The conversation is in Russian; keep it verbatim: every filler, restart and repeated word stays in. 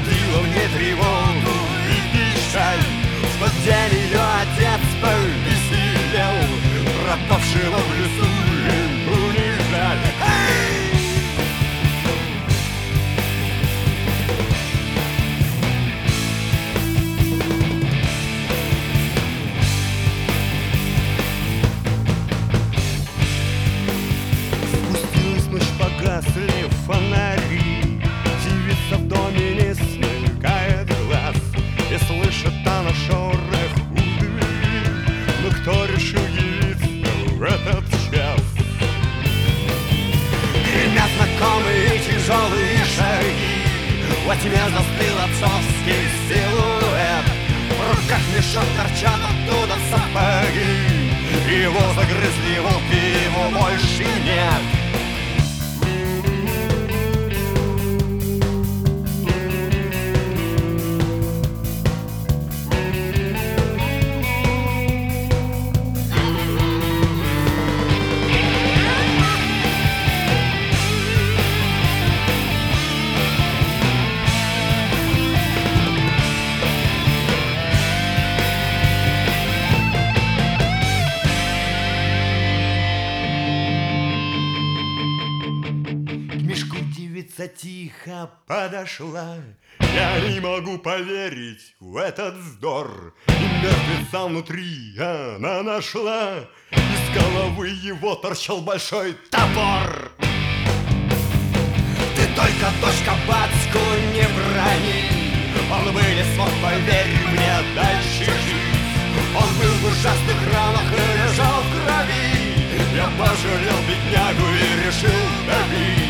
зародила мне тревогу и печаль, что в день ее отец повеселел, пропавшего в лесу ему не жаль. Спустилась ночь, погасли фонари, девица в доме не смыкает глаз, и слышит она шорох у двери. Но кто решил явиться в этот час? Гремят знакомые тяжелые шаги, во тьме застыл отцовский силуэт, в руках мешок, торчат оттуда сапоги, его загрызли волки, его больше нет. Девица тихо подошла. Я не могу поверить в этот вздор, и мертвеца внутри она нашла. Из головы его торчал большой топор. Ты только дочка батьку не брони, он бы не смог, поверь мне, дальше жить. Он был в ужасных ранах и лежал в крови. Я пожалел беднягу и решил добить.